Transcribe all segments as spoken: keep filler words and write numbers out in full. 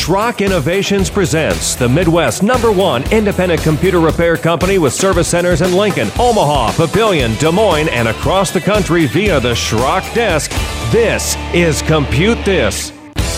Schrock Innovations presents the Midwest number one independent computer repair company with service centers in Lincoln, Omaha, Papillion, Des Moines, and across the country via the Schrock desk. This is Compute This.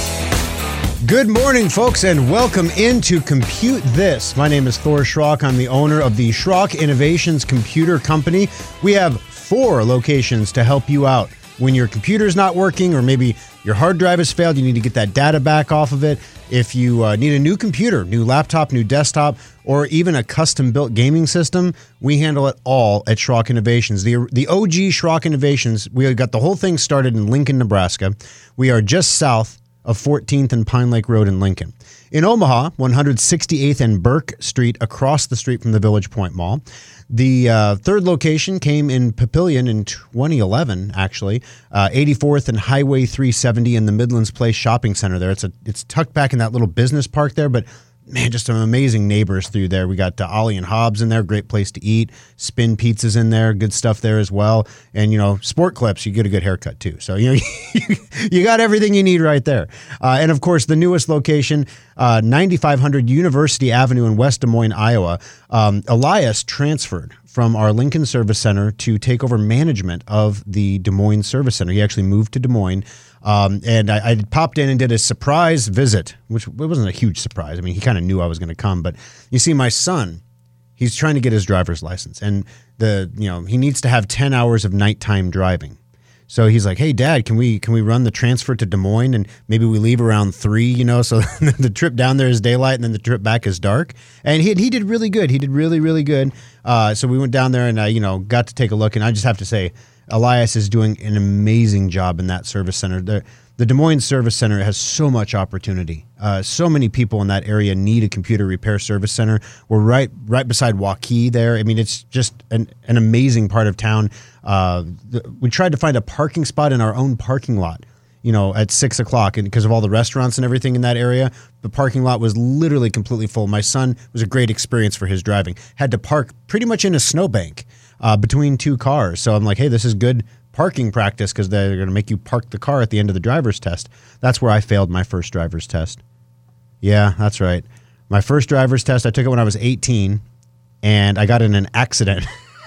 Good morning, folks, and welcome into Compute This. My name is Thor Schrock. I'm the owner of the Schrock Innovations Computer Company. We have four locations to help you out. When your computer's not working, or maybe your hard drive has failed, you need to get that data back off of it. If you uh, need a new computer, new laptop, new desktop, or even a custom-built gaming system, we handle it all at Schrock Innovations. The, the O G Schrock Innovations, we got the whole thing started in Lincoln, Nebraska. We are just south of fourteenth and Pine Lake Road in Lincoln. In Omaha, one sixty-eighth and Burke Street, across the street from the Village Point Mall. The uh, third location came in Papillion in twenty eleven, actually, uh, eighty-fourth and Highway three seventy in the Midlands Place Shopping Center there. It's a it's tucked back in that little business park there, but man, just some amazing neighbors through there. We got uh, Ollie and Hobbs in there, great place to eat. Spin Pizza's in there, good stuff there as well. And, you know, Sport Clips, you get a good haircut too. So, you know, you got everything you need right there. Uh, and, of course, the newest location, uh, ninety-five hundred University Avenue in West Des Moines, Iowa. Um, Elias transferred from our Lincoln Service Center to take over management of the Des Moines Service Center. He actually moved to Des Moines. Um, and I, I popped in and did a surprise visit, which it wasn't a huge surprise. I mean, he kind of knew I was going to come. But you see, my son, he's trying to get his driver's license. And the you know he needs to have ten hours of nighttime driving. So he's like, hey, Dad, can we can we run the transfer to Des Moines? And maybe we leave around three, you know, so the trip down there is daylight and then the trip back is dark. And he, he did really good. He did really, really good. Uh, so we went down there and, I, you know, got to take a look. And I just have to say, Elias is doing an amazing job in that service center. The, the Des Moines Service Center has so much opportunity. Uh, so many people in that area need a computer repair service center. We're right right beside Waukee there. I mean, it's just an, an amazing part of town. Uh, the, we tried to find a parking spot in our own parking lot, you know, at six o'clock. And because of all the restaurants and everything in that area, the parking lot was literally completely full. My son, it was a great experience for his driving. Had to park pretty much in a snowbank uh, between two cars. So I'm like, hey, this is good parking practice because they're going to make you park the car at the end of the driver's test. That's where I failed my first driver's test. Yeah, that's right. My first driver's test, I took it when I was eighteen, and I got in an accident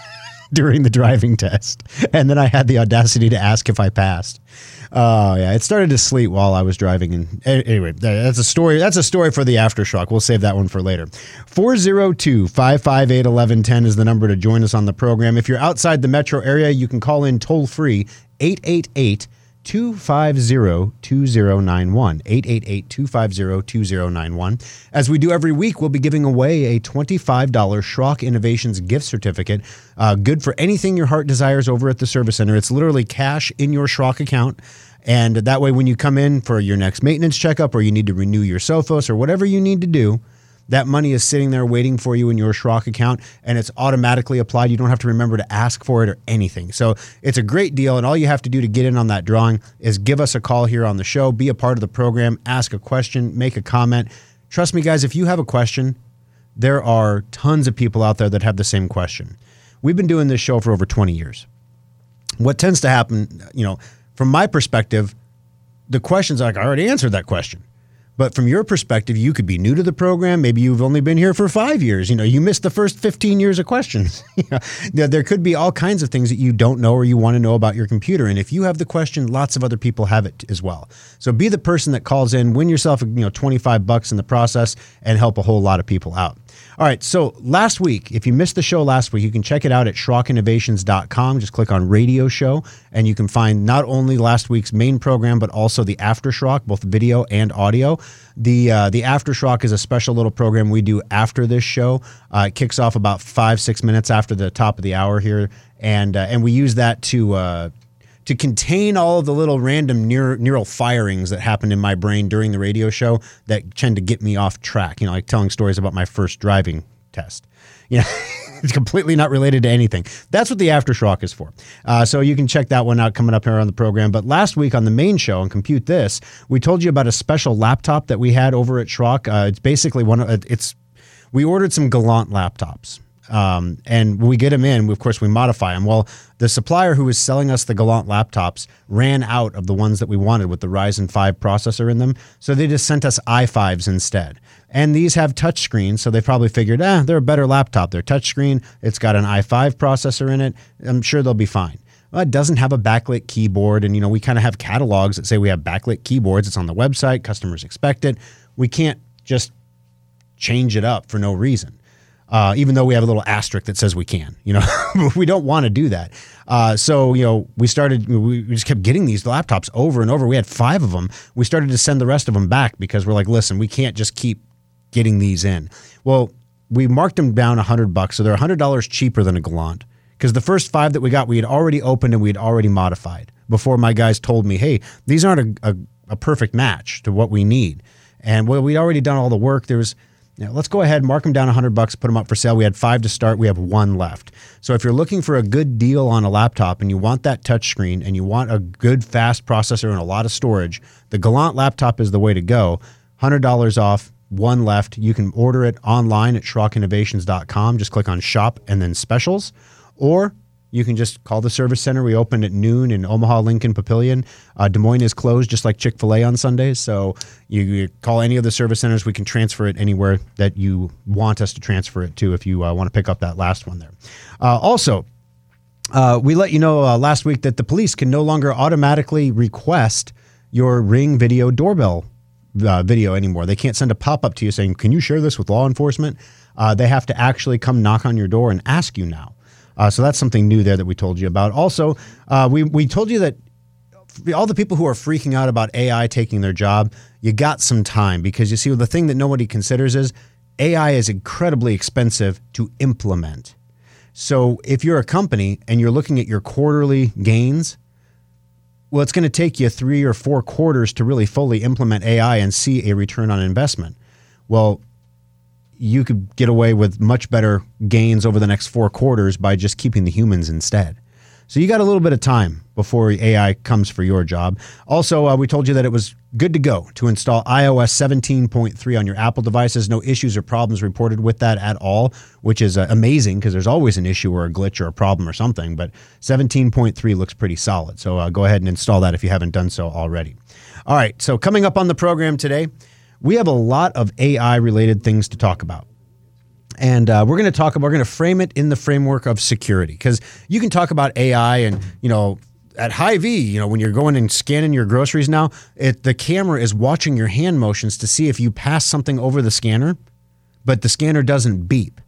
during the driving test. And then I had the audacity to ask if I passed. Oh, uh, yeah. It started to sleet while I was driving. And anyway, that's a story. That's a story for the Aftershock. We'll save that one for later. four oh two, five five eight, one one one zero is the number to join us on the program. If you're outside the metro area, you can call in toll free eight eight eight, two five zero, two zero nine one. eight eight eight, two five zero, two zero nine one. As we do every week, we'll be giving away a twenty-five dollars Schrock Innovations gift certificate, uh, good for anything your heart desires over at the Service Center. It's literally cash in your Schrock account. And that way, when you come in for your next maintenance checkup or you need to renew your Sophos or whatever you need to do, that money is sitting there waiting for you in your Schrock account, and it's automatically applied. You don't have to remember to ask for it or anything. So it's a great deal, and all you have to do to get in on that drawing is give us a call here on the show, be a part of the program, ask a question, make a comment. Trust me, guys, if you have a question, there are tons of people out there that have the same question. We've been doing this show for over twenty years. What tends to happen, you know, from my perspective, the question's like, I already answered that question. But from your perspective, you could be new to the program. Maybe you've only been here for five years. You know, you missed the first fifteen years of questions. There could be all kinds of things that you don't know or you want to know about your computer. And if you have the question, lots of other people have it as well. So be the person that calls in, win yourself, you know, twenty-five bucks in the process, and help a whole lot of people out. All right, so last week, if you missed the show last week, you can check it out at schrock innovations dot com. Just click on Radio Show, and you can find not only last week's main program, but also the Aftershock, both video and audio. The uh, the Aftershock is a special little program we do after this show. Uh, it kicks off about five, six minutes after the top of the hour here, and uh, and we use that to uh, to contain all of the little random neural, neural firings that happened in my brain during the radio show that tend to get me off track. You know, like telling stories about my first driving test. You know, it's completely not related to anything. That's what the Aftershock is for. Uh, so you can check that one out coming up here on the program. But last week on the main show on Compute This, we told you about a special laptop that we had over at Schrock. Uh, it's basically one of it's. We ordered some Galant laptops. Um, and we get them in, we, of course, we modify them. Well, the supplier who was selling us the Galant laptops ran out of the ones that we wanted with the Ryzen five processor in them. So they just sent us i fives instead. And these have touchscreens, so they probably figured, eh, they're a better laptop. They're touchscreen. It's got an i five processor in it. I'm sure they'll be fine. Well, it doesn't have a backlit keyboard. And, you know, we kind of have catalogs that say we have backlit keyboards. It's on the website. Customers expect it. We can't just change it up for no reason. Uh, even though we have a little asterisk that says we can, you know, we don't want to do that. Uh, so, you know, we started, we just kept getting these laptops over and over. We had five of them. We started to send the rest of them back because we're like, listen, we can't just keep getting these in. Well, we marked them down a hundred bucks. So they're a hundred dollars cheaper than a Galant because the first five that we got, we had already opened and we had already modified before my guys told me, hey, these aren't a, a, a perfect match to what we need. And well, we'd already done all the work. There was, you know, let's go ahead, mark them down a hundred bucks, put them up for sale. We had five to start. We have one left. So if you're looking for a good deal on a laptop and you want that touchscreen and you want a good fast processor and a lot of storage, the Galant laptop is the way to go. one hundred dollars off, one left. You can order it online at schrock innovations dot com. Just click on shop and then specials, or you can just call the service center. We open at noon in Omaha, Lincoln, Papillion. Uh, Des Moines is closed, just like Chick-fil-A on Sundays. So you, you call any of the service centers. We can transfer it anywhere that you want us to transfer it to if you uh, want to pick up that last one there. Uh, also, uh, we let you know uh, last week that the police can no longer automatically request your Ring video doorbell uh, video anymore. They can't send a pop-up to you saying, can you share this with law enforcement? Uh, they have to actually come knock on your door and ask you now. Uh, so that's something new there that we told you about. Also, uh, we, we told you that all the people who are freaking out about A I taking their job, you got some time because you see, the thing that nobody considers is A I is incredibly expensive to implement. So if you're a company and you're looking at your quarterly gains, well, it's going to take you three or four quarters to really fully implement A I and see a return on investment. Well, you could get away with much better gains over the next four quarters by just keeping the humans instead. So you got a little bit of time before A I comes for your job. Also, uh, we told you that it was good to go to install i O S seventeen point three on your Apple devices. No issues or problems reported with that at all, which is uh, amazing because there's always an issue or a glitch or a problem or something. But seventeen point three looks pretty solid. So uh, go ahead and install that if you haven't done so already. All right, so coming up on the program today, we have a lot of A I-related things to talk about. And uh, we're going to talk about, we're going to frame it in the framework of security, because you can talk about A I and, you know, at Hy-Vee, you know, when you're going and scanning your groceries now, it, the camera is watching your hand motions to see if you pass something over the scanner, but the scanner doesn't beep.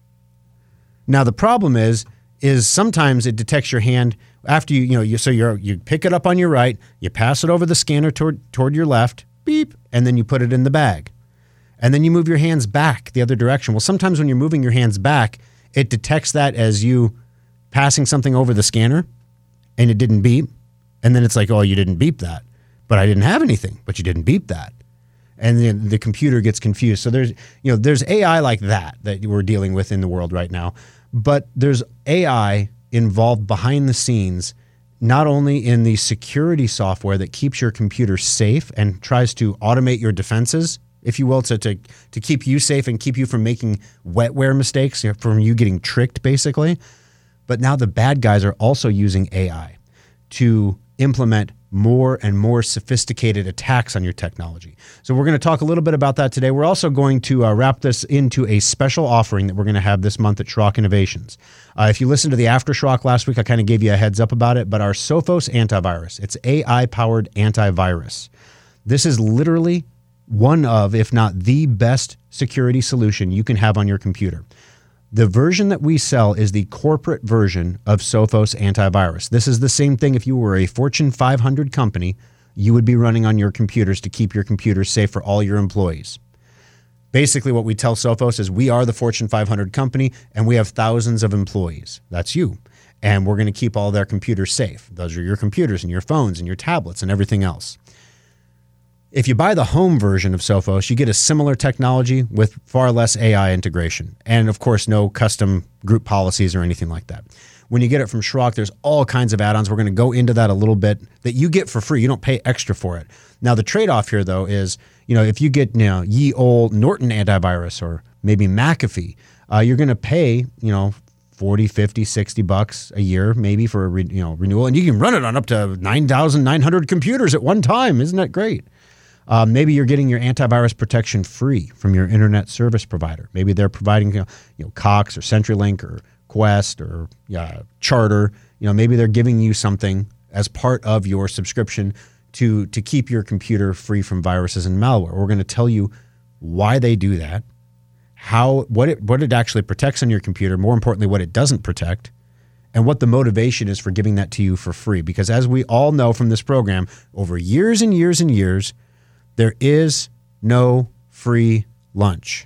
Now, the problem is, is sometimes it detects your hand after you, you know, you, so you're, you pick it up on your right, you pass it over the scanner toward, toward your left, beep, and then you put it in the bag. And then you move your hands back the other direction. Well, sometimes when you're moving your hands back, it detects that as you passing something over the scanner and it didn't beep. And then it's like, oh, you didn't beep that. But I didn't have anything, but you didn't beep that. And then the computer gets confused. So there's, you know, there's A I like that that we're dealing with in the world right now. But there's A I involved behind the scenes, not only in the security software that keeps your computer safe and tries to automate your defenses, if you will, to, to, to keep you safe and keep you from making wetware mistakes, you know, from you getting tricked, basically. But now the bad guys are also using A I to implement more and more sophisticated attacks on your technology. So we're going to talk a little bit about that today. We're also going to uh, wrap this into a special offering that we're going to have this month at Schrock Innovations. Uh, if you listened to the After Schrock last week, I kind of gave you a heads up about it, but our Sophos antivirus, it's A I-powered antivirus. This is literally one of, if not the best security solution you can have on your computer. The version that we sell is the corporate version of Sophos antivirus. This is the same thing if you were a Fortune five hundred company, you would be running on your computers to keep your computers safe for all your employees. Basically, what we tell Sophos is we are the Fortune five hundred company and we have thousands of employees. That's you. And we're going to keep all their computers safe. Those are your computers and your phones and your tablets and everything else. If you buy the home version of Sophos, you get a similar technology with far less A I integration. And of course, no custom group policies or anything like that. When you get it from Schrock, there's all kinds of add-ons. We're going to go into that a little bit that you get for free. You don't pay extra for it. Now, the trade-off here, though, is, you know, if you get, you know, ye old Norton antivirus or maybe McAfee, uh, you're going to pay, you know, forty, fifty, sixty bucks a year maybe for a re, you know renewal, and you can run it on up to nine thousand nine hundred computers at one time. Isn't that great? Uh, maybe you're getting your antivirus protection free from your internet service provider. Maybe they're providing you know, you know Cox or CenturyLink or Quest or uh, Charter. You know, maybe they're giving you something as part of your subscription to to keep your computer free from viruses and malware. We're going to tell you why they do that, how what it what it actually protects on your computer, more importantly, what it doesn't protect, and what the motivation is for giving that to you for free. Because as we all know from this program, over years and years and years, there is no free lunch.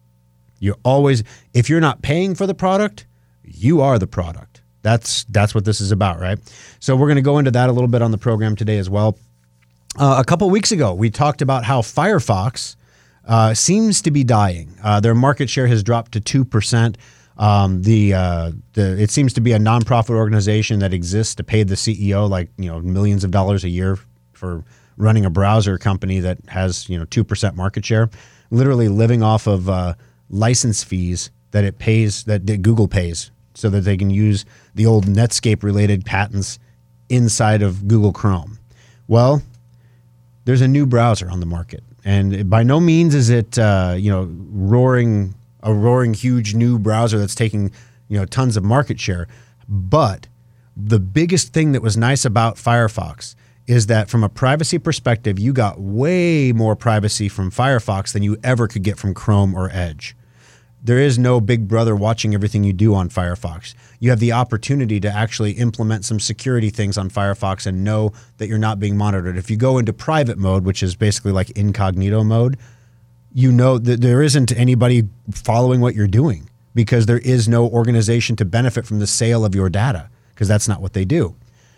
You always, if you're not paying for the product, you are the product. That's that's what this is about, right? So we're going to go into that a little bit on the program today as well. Uh, a couple weeks ago, we talked about how Firefox uh, seems to be dying. Uh, their market share has dropped to two percent. Um, the, uh, the it seems to be a nonprofit organization that exists to pay the C E O like you know millions of dollars a year for running a browser company that has you know two percent market share, literally living off of uh, license fees that it pays that, that Google pays, so that they can use the old Netscape related patents inside of Google Chrome. Well, there's a new browser on the market, and by no means is it uh, you know roaring a roaring huge new browser that's taking you know tons of market share. But the biggest thing that was nice about Firefox is that from a privacy perspective, you got way more privacy from Firefox than you ever could get from Chrome or Edge. There is no big brother watching everything you do on Firefox. You have the opportunity to actually implement some security things on Firefox and know that you're not being monitored. If you go into private mode, which is basically like incognito mode, you know that there isn't anybody following what you're doing because there is no organization to benefit from the sale of your data, because that's not what they do.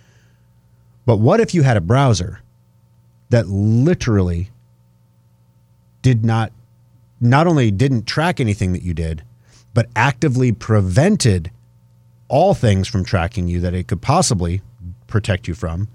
But what if you had a browser that literally did not not only didn't track anything that you did, but actively prevented all things from tracking you that it could possibly protect you from,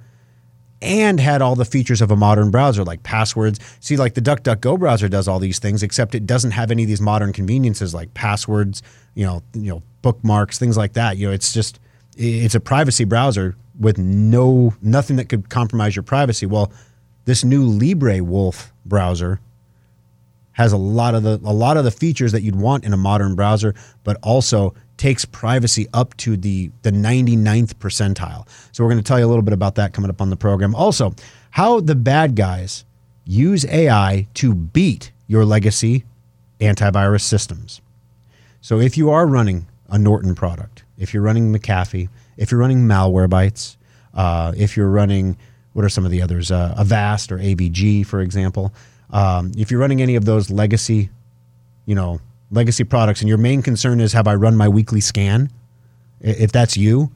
and had all the features of a modern browser like passwords? See, like the DuckDuckGo browser does all these things, except it doesn't have any of these modern conveniences like passwords, you know, you know, bookmarks, things like that. You know, it's just it's a privacy browser with no nothing that could compromise your privacy. Well, this new LibreWolf browser has a lot of the a lot of the features that you'd want in a modern browser, but also takes privacy up to the the ninety-ninth percentile. So we're going to tell you a little bit about that coming up on the program. Also, how the bad guys use A I to beat your legacy antivirus systems. So if you are running a Norton product, if you're running McAfee, if you're running Malwarebytes, uh, if you're running, what are some of the others, uh, Avast or A V G, for example, um, if you're running any of those legacy, you know, legacy products, and your main concern is, have I run my weekly scan? If that's you,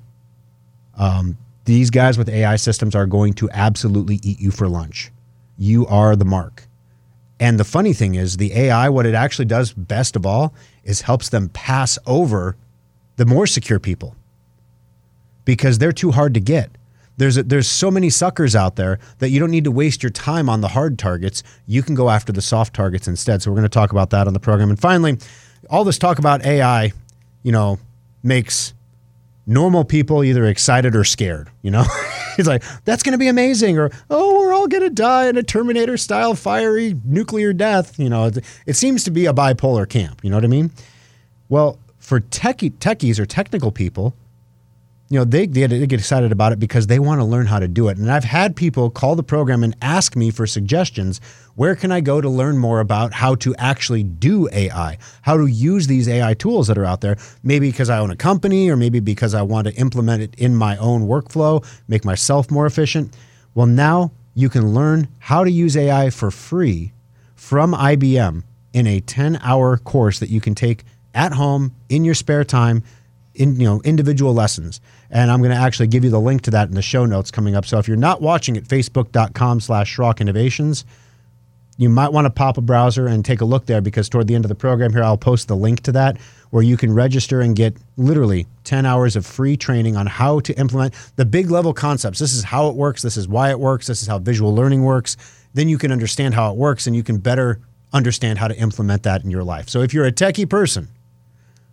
um, these guys with A I systems are going to absolutely eat you for lunch. You are the mark. And the funny thing is, the A I, what it actually does best of all is helps them pass over the more secure people, because they're too hard to get. There's a, there's so many suckers out there that you don't need to waste your time on the hard targets. You can go after the soft targets instead. So we're going to talk about that on the program. And finally, all this talk about A I, you know, makes normal people either excited or scared, you know? It's like, that's going to be amazing. Or, oh, we're all going to die in a Terminator-style fiery nuclear death. You know, it, it seems to be a bipolar camp. You know what I mean? Well, for techie, techies or technical people, you know, they, they get excited about it because they want to learn how to do it. And I've had people call the program and ask me for suggestions. Where can I go to learn more about how to actually do A I, how to use these A I tools that are out there? Maybe because I own a company, or maybe because I want to implement it in my own workflow, make myself more efficient. Well, now you can learn how to use A I for free from I B M in a ten-hour course that you can take at home in your spare time, in you know individual lessons. And I'm going to actually give you the link to that in the show notes coming up. So if you're not watching at facebook.com slash Schrock Innovations, you might want to pop a browser and take a look there, because toward the end of the program here, I'll post the link to that, where you can register and get literally ten hours of free training on how to implement the big level concepts. This is how it works. This is why it works. This is how visual learning works. Then you can understand how it works, and you can better understand how to implement that in your life. So if you're a techie person,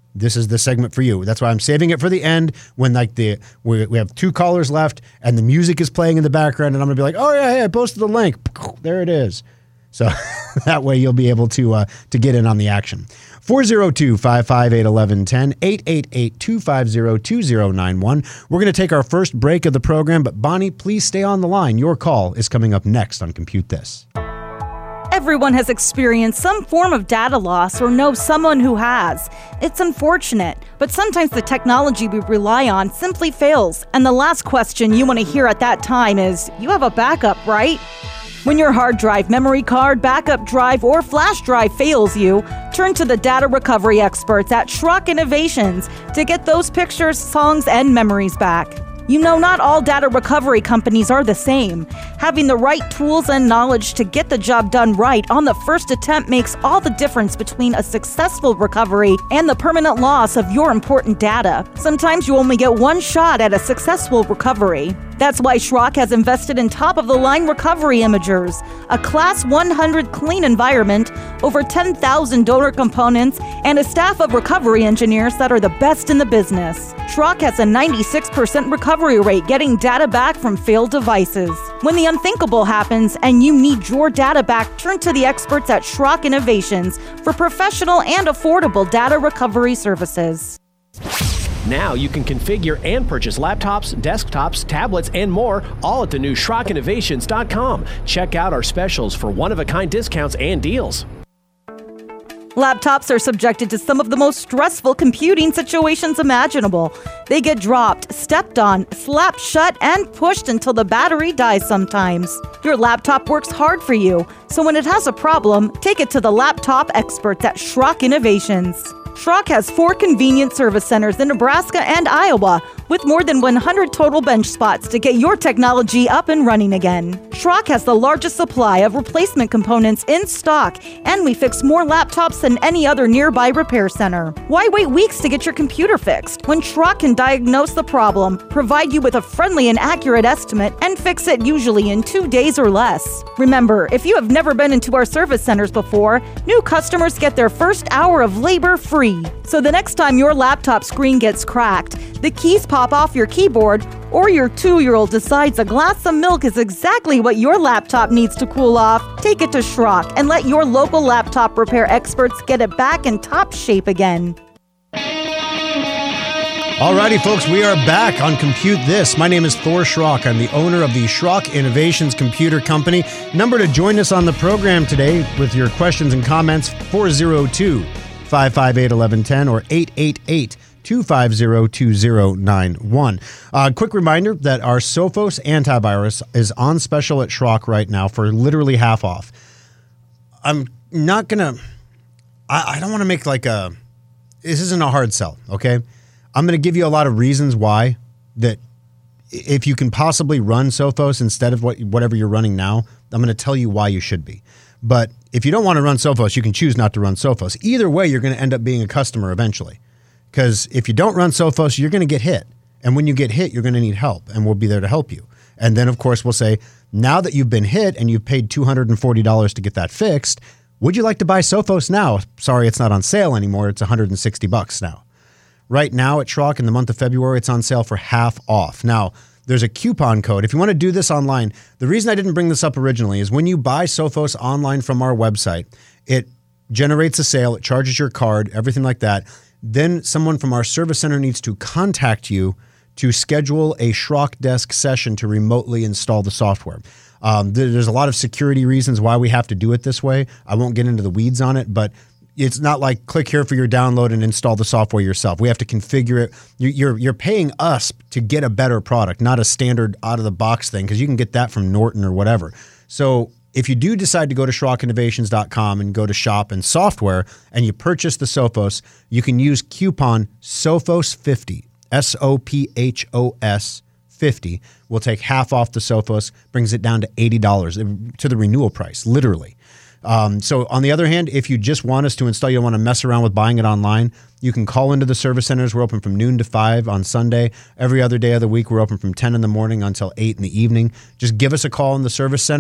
this is the segment for you. That's why I'm saving it for the end when like the we, we have two callers left and the music is playing in the background and I'm going to be like, oh yeah, hey, I posted the link. There it is. So that way you'll be able to uh, to get in on the action. four oh two, five five eight, one one one zero, eight eight eight, two five zero, two zero nine one. We're going to take our first break of the program, but Bonnie, please stay on the line. Your call is coming up next on Compute This. Everyone has experienced some form of data loss or knows someone who has. It's unfortunate, but sometimes the technology we rely on simply fails, and the last question you want to hear at that time is, you have a backup, right? When your hard drive, memory card, backup drive, or flash drive fails you, turn to the data recovery experts at Schrock Innovations to get those pictures, songs, and memories back. You know, not all data recovery companies are the same. Having the right tools and knowledge to get the job done right on the first attempt makes all the difference between a successful recovery and the permanent loss of your important data. Sometimes you only get one shot at a successful recovery. That's why Schrock has invested in top-of-the-line recovery imagers, a Class one hundred clean environment, over ten thousand donor components, and a staff of recovery engineers that are the best in the business. Schrock has a ninety-six percent recovery rate getting data back from failed devices. When the unthinkable happens and you need your data back, turn to the experts at Schrock Innovations for professional and affordable data recovery services. Now you can configure and purchase laptops, desktops, tablets, and more, all at the new Schrock Innovations dot com. Check out our specials for one-of-a-kind discounts and deals. Laptops are subjected to some of the most stressful computing situations imaginable. They get dropped, stepped on, slapped shut, and pushed until the battery dies sometimes. Your laptop works hard for you, so when it has a problem, take it to the laptop experts at Schrock Innovations. Schrock has four convenient service centers in Nebraska and Iowa, with more than one hundred total bench spots to get your technology up and running again. Schrock has the largest supply of replacement components in stock, and we fix more laptops than any other nearby repair center. Why wait weeks to get your computer fixed when Schrock can diagnose the problem, provide you with a friendly and accurate estimate, and fix it usually in two days or less? Remember, if you have never been into our service centers before, new customers get their first hour of labor free. So the next time your laptop screen gets cracked, the keys pop off your keyboard, or your two-year-old decides a glass of milk is exactly what your laptop needs to cool off, take it to Schrock and let your local laptop repair experts get it back in top shape again. Alrighty, folks, we are back on Compute This. My name is Thor Schrock. I'm the owner of the Schrock Innovations Computer Company. Number to join us on the program today with your questions and comments, four oh two, five five eight, one one one zero or eight eight eight, two five zero, two zero nine one. Uh, quick reminder that our Sophos antivirus is on special at Schrock right now for literally half off. I'm not going to, I don't want to make like a, this isn't a hard sell, okay? I'm going to give you a lot of reasons why that if you can possibly run Sophos instead of what whatever you're running now, I'm going to tell you why you should be. But if you don't want to run Sophos, you can choose not to run Sophos. Either way, you're going to end up being a customer eventually. Because if you don't run Sophos, you're going to get hit. And when you get hit, you're going to need help, and we'll be there to help you. And then, of course, we'll say, now that you've been hit and you've paid two hundred forty dollars to get that fixed, would you like to buy Sophos now? Sorry, it's not on sale anymore. It's one hundred sixty bucks now. Right now at Schrock in the month of February, it's on sale for half off. Now, there's a coupon code. If you want to do this online, the reason I didn't bring this up originally is when you buy Sophos online from our website, it generates a sale, it charges your card, everything like that. Then someone from our service center needs to contact you to schedule a Schrock Desk session to remotely install the software. Um, there's a lot of security reasons why we have to do it this way. I won't get into the weeds on it, but it's not like click here for your download and install the software yourself. We have to configure it. You're you're paying us to get a better product, not a standard out-of-the-box thing, because you can get that from Norton or whatever. So if you do decide to go to Schrock Innovations dot com and go to shop and software and you purchase the Sophos, you can use coupon Sophos fifty, S O P H O S fifty. We'll take half off the Sophos, brings it down to eighty dollars to the renewal price, literally. Um, so on the other hand, if you just want us to install, you don't want to mess around with buying it online, you can call into the service centers. We're open from noon to five on Sunday. Every other day of the week, we're open from ten in the morning until eight in the evening. Just give us a call in the service center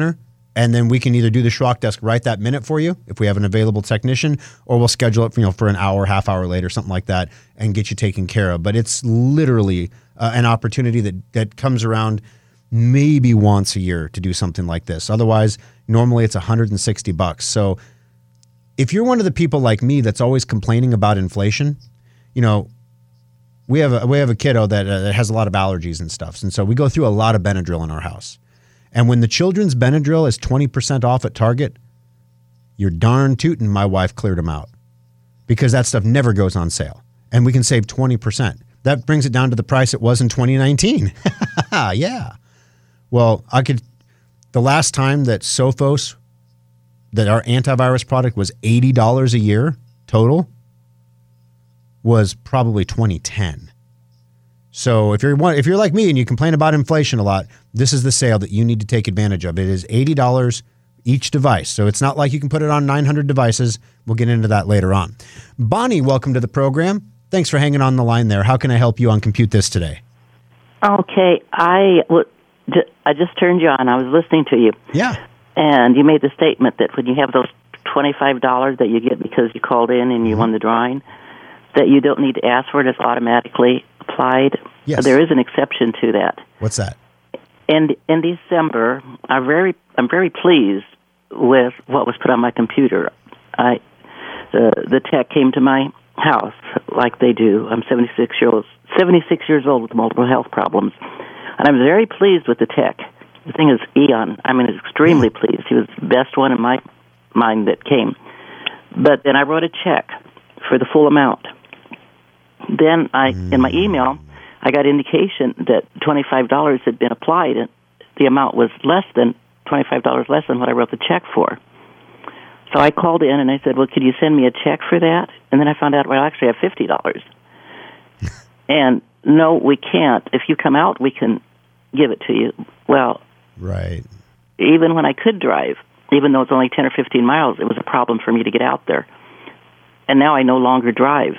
and then we can either do the Schrock desk right that minute for you if we have an available technician, or we'll schedule it, you know, for an hour, half hour later, something like that, and get you taken care of. But it's literally uh, an opportunity that that comes around maybe once a year to do something like this. Otherwise, normally it's one hundred sixty bucks. So if you're one of the people like me that's always complaining about inflation, you know, we have a, we have a kiddo that, uh, that has a lot of allergies and stuff. And so we go through a lot of Benadryl in our house. And when the children's Benadryl is twenty percent off at Target, you're darn tootin' my wife cleared them out, because that stuff never goes on sale. And we can save twenty percent. That brings it down to the price it was in twenty nineteen. Yeah. Well, I could, the last time that Sophos, that our antivirus product was eighty dollars a year total, was probably twenty ten. So if you're one, if you're like me and you complain about inflation a lot, this is the sale that you need to take advantage of. It is eighty dollars each device. So it's not like you can put it on nine hundred devices. We'll get into that later on. Bonnie, welcome to the program. Thanks for hanging on the line there. How can I help you on Compute This today? Okay, I, I just turned you on. I was listening to you. Yeah. And you made the statement that when you have those twenty-five dollars that you get because you called in and you Mm-hmm. won the drawing, that you don't need to ask for it. It's automatically applied. Yes. There is an exception to that. What's that? And in December, I'm very, I'm very pleased with what was put on my computer. I, the the tech came to my house like they do. I'm seventy-six years old, seventy-six years old with multiple health problems, and I'm very pleased with the tech. The thing is, Eon. I mean, extremely pleased. He was the best one in my mind that came. But then I wrote a check for the full amount. Then I, mm. in my email, I got indication that twenty-five dollars had been applied, and the amount was less than twenty-five dollars less than what I wrote the check for. So I called in and I said, well, could you send me a check for that? And then I found out, well, I actually have fifty dollars. And no, we can't. If you come out, we can give it to you. Well, right. Even when I could drive, even though it's only ten or fifteen miles, it was a problem for me to get out there. And now I no longer drive.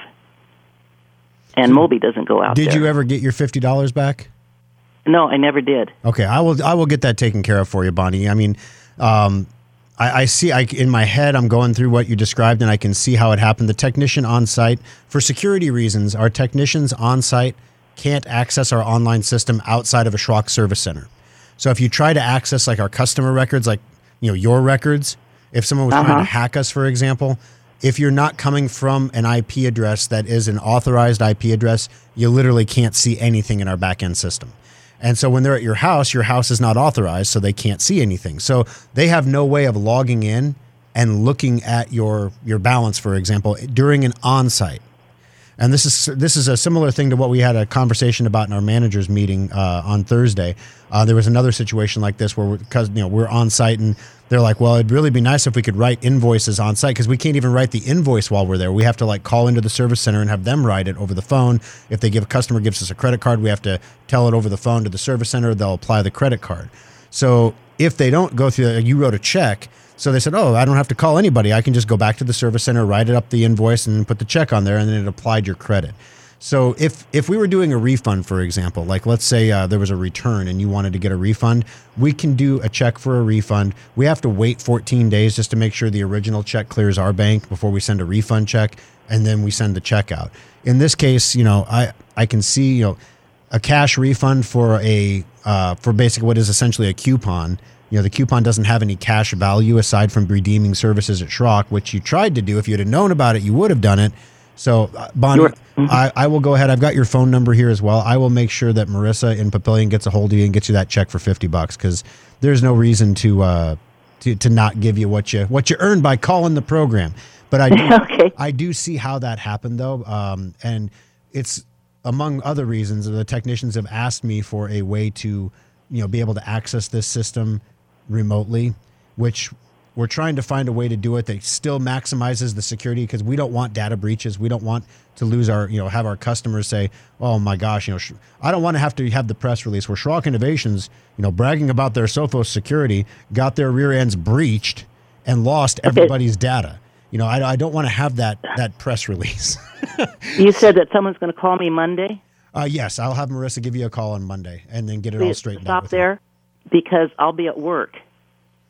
And so Moby doesn't go out did there. Did you ever get your fifty dollars back? No, I never did. Okay, I will I will get that taken care of for you, Bonnie. I mean, um, I, I see I, in my head, I'm going through what you described, and I can see how it happened. The technician on site, for security reasons, our technicians on site can't access our online system outside of a Schrock service center. So if you try to access like our customer records, like, you know, your records, if someone was uh-huh. trying to hack us, for example, if you're not coming from an I P address that is an authorized I P address, you literally can't see anything in our back-end system. And so when they're at your house, your house is not authorized, so they can't see anything. So they have no way of logging in and looking at your, your balance, for example, during an on-site. And this is this is a similar thing to what we had a conversation about in our managers meeting uh, on Thursday. Uh, there was another situation like this where we're, because you know we're on site and they're like, well, it'd really be nice if we could write invoices on site, because we can't even write the invoice while we're there. We have to like call into the service center and have them write it over the phone. If they give a customer gives us a credit card, we have to tell it over the phone to the service center. They'll apply the credit card. So if they don't go through, you wrote a check. So they said, oh, I don't have to call anybody. I can just go back to the service center, write it up the invoice, and put the check on there, and then it applied your credit. So if if we were doing a refund, for example, like let's say uh, there was a return and you wanted to get a refund, we can do a check for a refund. We have to wait fourteen days just to make sure the original check clears our bank before we send a refund check, and then we send the check out. In this case, you know, I, I can see, you know, a cash refund for a uh, for basically what is essentially a coupon. You know, the coupon doesn't have any cash value aside from redeeming services at Schrock, which you tried to do. If you'd have known about it, you would have done it. So, uh, Bonnie, mm-hmm. I, I will go ahead. I've got your phone number here as well. I will make sure that Marissa in Papillion gets a hold of you and gets you that check for fifty bucks, because there's no reason to, uh, to to not give you what you what you earned by calling the program. But I do, okay. I do see how that happened, though, um, and it's among other reasons. The technicians have asked me for a way to, you know, be able to access this system remotely, which we're trying to find a way to do it that still maximizes the security, because we don't want data breaches. We don't want to lose our, you know, have our customers say, oh my gosh, you know, I don't want to have to have the press release where Schrock Innovations, you know, bragging about their Sophos security, got their rear ends breached and lost everybody's data. You know, I, I don't want to have that, that press release. You said that someone's going to call me Monday? Uh, yes, I'll have Marissa give you a call on Monday and then get it Please all straightened stop out. Stop there, you. because I'll be at work.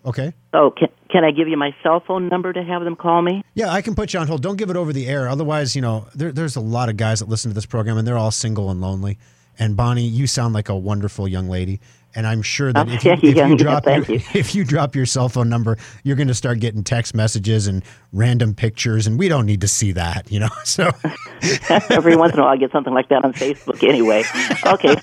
Okay. Oh, can, can I give you my cell phone number to have them call me? Yeah, I can put you on hold. Don't give it over the air. Otherwise, you know, there, there's a lot of guys that listen to this program, and they're all single and lonely. And Bonnie, you sound like a wonderful young lady. And I'm sure that if you, if you drop your, if you drop your cell phone number, you're going to start getting text messages and random pictures, and we don't need to see that, you know. So every once in a while, I get something like that on Facebook anyway. Okay,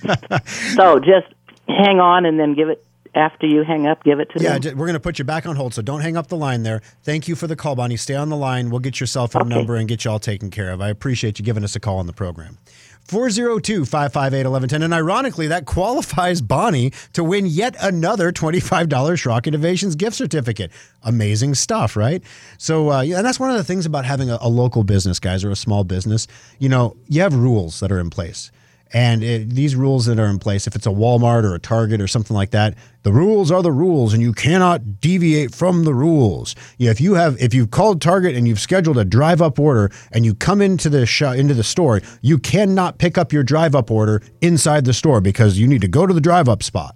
so just hang on, and then give it. After you hang up, give it to yeah, them. Yeah, we're going to put you back on hold, so don't hang up the line there. Thank you for the call, Bonnie. Stay on the line. We'll get your cell phone okay. number and get you all taken care of. I appreciate you giving us a call on the program. four oh two, five five eight, one one one zero. And ironically, that qualifies Bonnie to win yet another twenty-five dollars Schrock Innovations gift certificate. Amazing stuff, right? So, uh, yeah, and that's one of the things about having a, a local business, guys, or a small business. You know, you have rules that are in place. And it, these rules that are in place, if it's a Walmart or a Target or something like that, the rules are the rules, and you cannot deviate from the rules. Yeah, if you have, if you've called Target and you've scheduled a drive-up order, and you come into the sh- into the store, you cannot pick up your drive-up order inside the store because you need to go to the drive-up spot.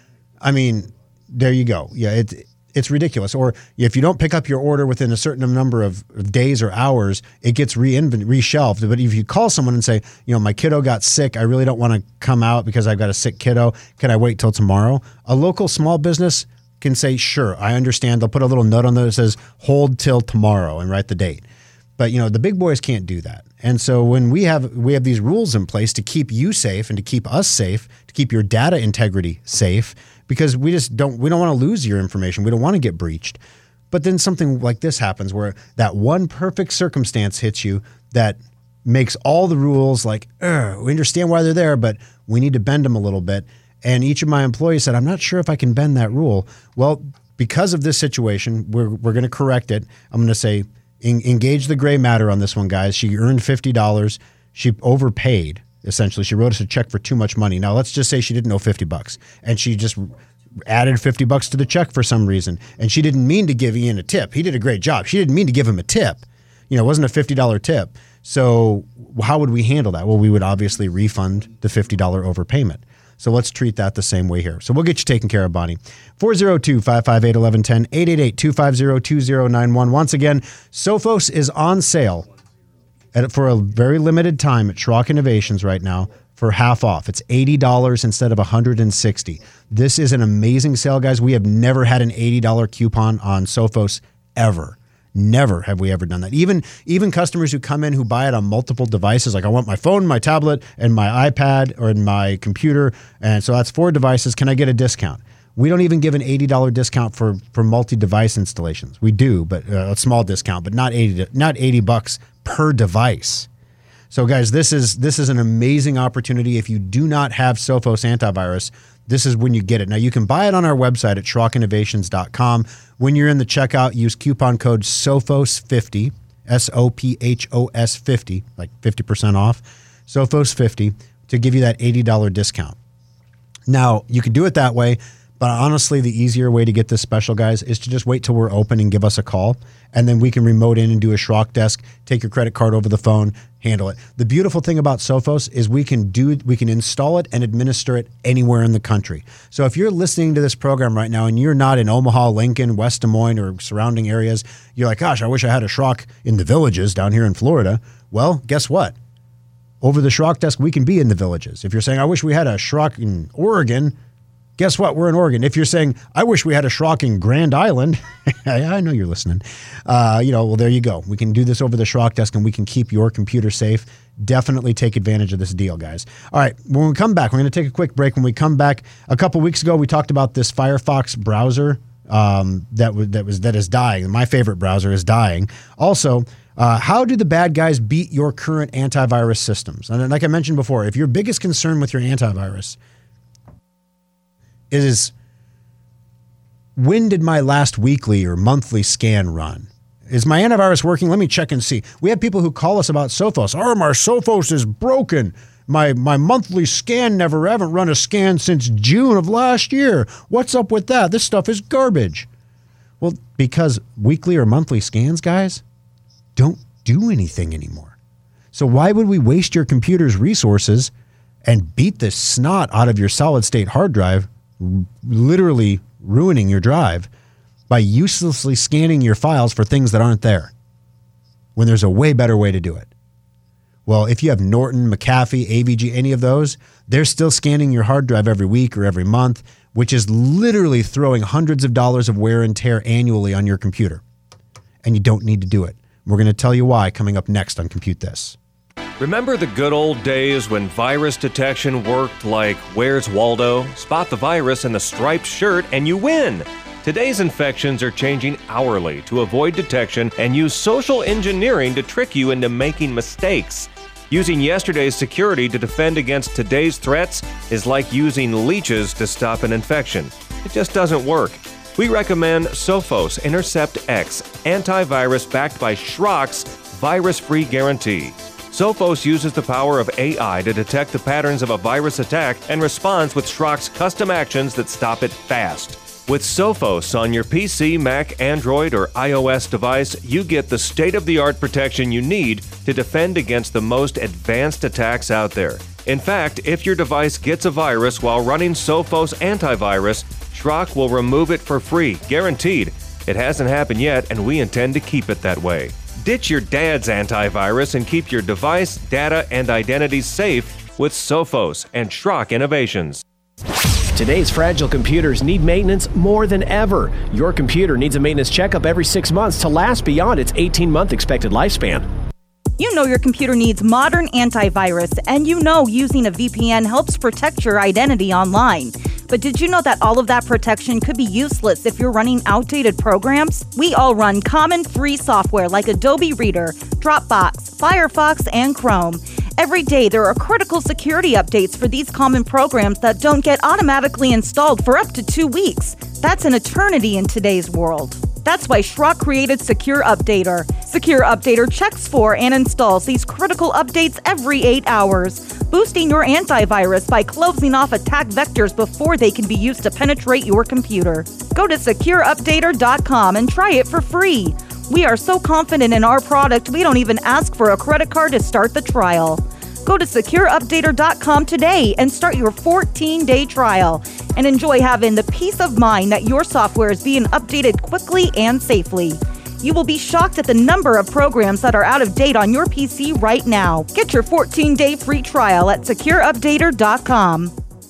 I mean, there you go. Yeah, it. It's ridiculous. Or if you don't pick up your order within a certain number of days or hours, it gets re-inven- reshelved. But if you call someone and say, you know, my kiddo got sick, I really don't want to come out because I've got a sick kiddo, can I wait till tomorrow? A local small business can say, sure, I understand. They'll put a little note on there that says, hold till tomorrow, and write the date. But, you know, the big boys can't do that. And so when we have we have these rules in place to keep you safe and to keep us safe, to keep your data integrity safe, because we just don't we don't want to lose your information. We don't want to get breached. But then something like this happens where that one perfect circumstance hits you that makes all the rules like, we understand why they're there, but we need to bend them a little bit. And each of my employees said, I'm not sure if I can bend that rule. Well, because of this situation, we're we're going to correct it. I'm going to say, engage the gray matter on this one, guys. She earned fifty dollars. She overpaid, essentially. She wrote us a check for too much money. Now, let's just say she didn't owe fifty bucks, and she just added fifty bucks to the check for some reason, and she didn't mean to give Ian a tip. He did a great job. She didn't mean to give him a tip. You know, it wasn't a fifty dollars tip. So how would we handle that? Well, we would obviously refund the fifty dollars overpayment. So let's treat that the same way here. So we'll get you taken care of, Bonnie. four oh two, five five eight, one one one zero, eight eight eight, two five zero, two zero nine one. Once again, Sophos is on sale at, for a very limited time at Schrock Innovations right now for half off. It's eighty dollars instead of one hundred sixty dollars. This is an amazing sale, guys. We have never had an eighty dollars coupon on Sophos ever. Never have we ever done that. Even even customers who come in who buy it on multiple devices, like I want my phone, my tablet, and my iPad or my computer, and so that's four devices. Can I get a discount? We don't even give an eighty dollars discount for, for multi-device installations. We do, but uh, a small discount, but not eighty not eighty bucks per device. So guys, this is this is an amazing opportunity. If you do not have Sophos antivirus, this is when you get it. Now, you can buy it on our website at schrock innovations dot com. When you're in the checkout, use coupon code Sophos fifty, S O P H O S fifty, like fifty percent off, Sophos fifty, to give you that eighty dollars discount. Now, you can do it that way, but honestly, the easier way to get this special, guys, is to just wait till we're open and give us a call, and then we can remote in and do a Schrock desk, take your credit card over the phone, handle it. The beautiful thing about Sophos is we can do we can install it and administer it anywhere in the country. So if you're listening to this program right now and you're not in Omaha, Lincoln, West Des Moines, or surrounding areas, you're like, gosh, I wish I had a Schrock in the Villages down here in Florida. Well, guess what? Over the Schrock desk, we can be in the Villages. If you're saying, I wish we had a Schrock in Oregon, guess what? We're in Oregon. If you're saying, I wish we had a Schrock in Grand Island, I know you're listening. Uh, you know, well, there you go. We can do this over the Schrock desk, and we can keep your computer safe. Definitely take advantage of this deal, guys. All right, when we come back, we're going to take a quick break. When we come back, a couple weeks ago, we talked about this Firefox browser um, that, w- that, was, that is dying. My favorite browser is dying. Also, Uh, how do the bad guys beat your current antivirus systems? And like I mentioned before, if your biggest concern with your antivirus is, when did my last weekly or monthly scan run? Is my antivirus working? Let me check and see. We have people who call us about Sophos. Oh, my Sophos is broken. My my monthly scan never, haven't run a scan since June of last year. What's up with that? This stuff is garbage. Well, because weekly or monthly scans, guys, don't do anything anymore. So why would we waste your computer's resources and beat the snot out of your solid state hard drive, literally ruining your drive, by uselessly scanning your files for things that aren't there, when there's a way better way to do it. Well, if you have Norton, McAfee, A V G, any of those, they're still scanning your hard drive every week or every month, which is literally throwing hundreds of dollars of wear and tear annually on your computer. And you don't need to do it. We're going to tell you why coming up next on Compute This. Remember the good old days when virus detection worked like Where's Waldo? Spot the virus in the striped shirt and you win. Today's infections are changing hourly to avoid detection and use social engineering to trick you into making mistakes. Using yesterday's security to defend against today's threats is like using leeches to stop an infection. It just doesn't work. We recommend Sophos Intercept X, antivirus backed by Schrock's virus-free guarantee. Sophos uses the power of A I to detect the patterns of a virus attack and responds with Schrock's custom actions that stop it fast. With Sophos on your P C, Mac, Android, or iOS device, you get the state-of-the-art protection you need to defend against the most advanced attacks out there. In fact, if your device gets a virus while running Sophos antivirus, Schrock will remove it for free, guaranteed. It hasn't happened yet, and we intend to keep it that way. Ditch your dad's antivirus and keep your device, data, and identities safe with Sophos and Schrock Innovations. Today's fragile computers need maintenance more than ever. Your computer needs a maintenance checkup every six months to last beyond its eighteen-month expected lifespan. You know your computer needs modern antivirus, and you know using a V P N helps protect your identity online. But did you know that all of that protection could be useless if you're running outdated programs? We all run common free software like Adobe Reader, Dropbox, Firefox, and Chrome. Every day, there are critical security updates for these common programs that don't get automatically installed for up to two weeks. That's an eternity in today's world. That's why Schrock created Secure Updater. Secure Updater checks for and installs these critical updates every eight hours, boosting your antivirus by closing off attack vectors before they can be used to penetrate your computer. Go to secure updater dot com and try it for free. We are so confident in our product, we don't even ask for a credit card to start the trial. Go to secure updater dot com today and start your fourteen-day trial and enjoy having the peace of mind that your software is being updated quickly and safely. You will be shocked at the number of programs that are out of date on your P C right now. Get your fourteen-day free trial at secure updater dot com.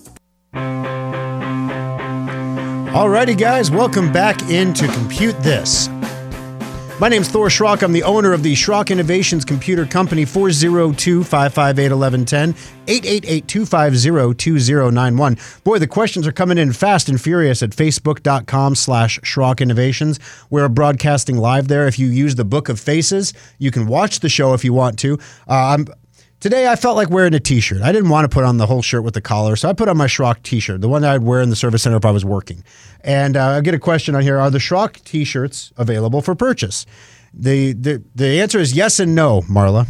Alrighty, guys, welcome back into Compute This. My name's Thor Schrock. I'm the owner of the Schrock Innovations Computer Company. Four oh two, five five eight, one one one zero, eight eight eight, two five zero, two zero nine one. Boy, the questions are coming in fast and furious at facebook.com slash Schrock Innovations. We're broadcasting live there. If you use the Book of Faces, you can watch the show if you want to. Uh, I'm... Today, I felt like wearing a t-shirt. I didn't want to put on the whole shirt with the collar, so I put on my Schrock t-shirt, the one that I'd wear in the service center if I was working. And uh, I get a question on here, are the Schrock t-shirts available for purchase? The, the, the answer is yes and no, Marla.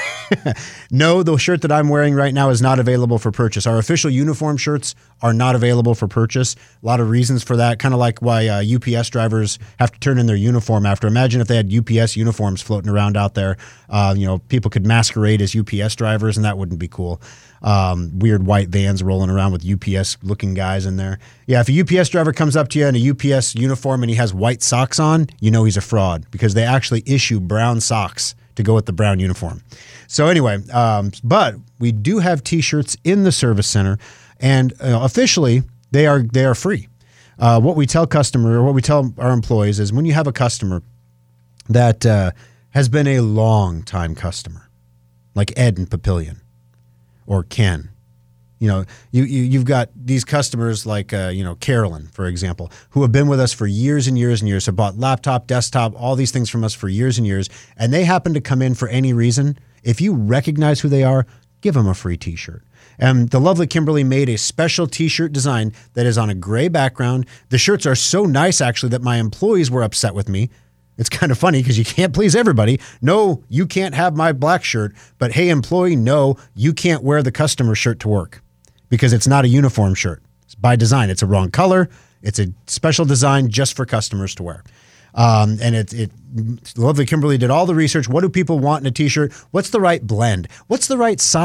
No, the shirt that I'm wearing right now is not available for purchase. Our official uniform shirts are not available for purchase. A lot of reasons for that, kind of like why uh, U P S drivers have to turn in their uniform after. Imagine if they had U P S uniforms floating around out there. Uh, you know, people could masquerade as U P S drivers, and that wouldn't be cool. Um, weird white vans rolling around with U P S-looking guys in there. Yeah, if a U P S driver comes up to you in a U P S uniform and he has white socks on, you know he's a fraud because they actually issue brown socks to go with the brown uniform. So anyway, um, but we do have T-shirts in the service center, and uh, officially they are they are free. Uh, what we tell customer, or what we tell our employees, is when you have a customer that uh, has been a long time customer, like Ed and Papillion, or Ken. You know, you, you, you've got these customers like, uh, you know, Carolyn, for example, who have been with us for years and years and years, have bought laptop, desktop, all these things from us for years and years, and they happen to come in for any reason. If you recognize who they are, give them a free T-shirt. And the lovely Kimberly made a special T-shirt design that is on a gray background. The shirts are so nice, actually, that my employees were upset with me. It's kind of funny because you can't please everybody. No, you can't have my black shirt, but hey, employee, no, you can't wear the customer shirt to work. Because it's not a uniform shirt. It's by design. It's a wrong color. It's a special design just for customers to wear. Um, and it, it, lovely Kimberly did all the research. What do people want in a T-shirt? What's the right blend? What's the right size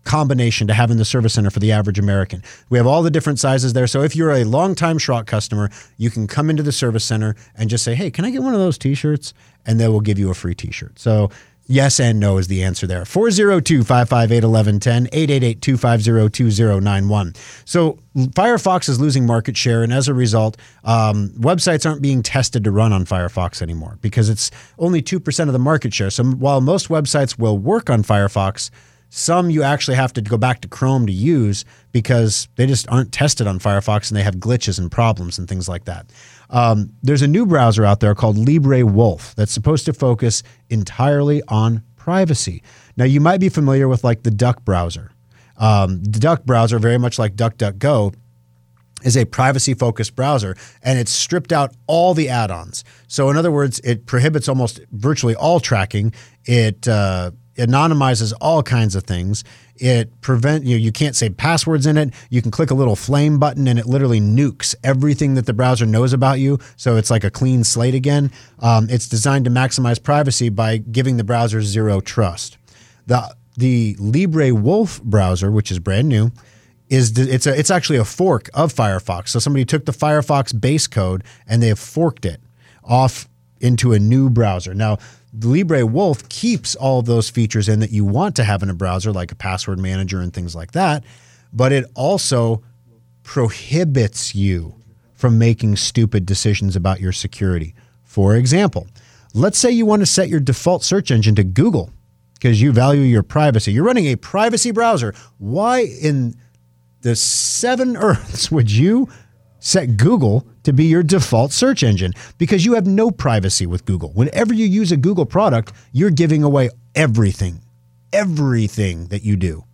combination to have in the service center for the average American. We have all the different sizes there. So if you're a longtime Schrock customer, you can come into the service center and just say, hey, can I get one of those t-shirts? And they will give you a free t-shirt. So yes and no is the answer there. four oh two, five five eight, one one one zero, eight eight eight, two five zero, two zero nine one. So Firefox is losing market share, and as a result, um, websites aren't being tested to run on Firefox anymore because it's only two percent of the market share. So while most websites will work on Firefox, some you actually have to go back to Chrome to use because they just aren't tested on Firefox and they have glitches and problems and things like that. Um, there's a new browser out there called LibreWolf that's supposed to focus entirely on privacy. Now, you might be familiar with like the Duck browser. Um, the Duck browser, very much like DuckDuckGo, is a privacy-focused browser, and it's stripped out all the add-ons. So in other words, it prohibits almost virtually all tracking. It uh, anonymizes all kinds of things. It prevent you know, you can't save passwords in it. You can click a little flame button and it literally nukes everything that the browser knows about you. So it's like a clean slate again. Um, it's designed to maximize privacy by giving the browser zero trust. The the LibreWolf browser, which is brand new, is it's a it's actually a fork of Firefox. So somebody took the Firefox base code and they have forked it off into a new browser. Now, LibreWolf keeps all of those features in that you want to have in a browser, like a password manager and things like that, but it also prohibits you from making stupid decisions about your security. For example, let's say you want to set your default search engine to Google because you value your privacy. You're running a privacy browser. Why in the seven earths would you set Google to be your default search engine? Because you have no privacy with Google. Whenever you use a Google product, you're giving away everything, everything that you do.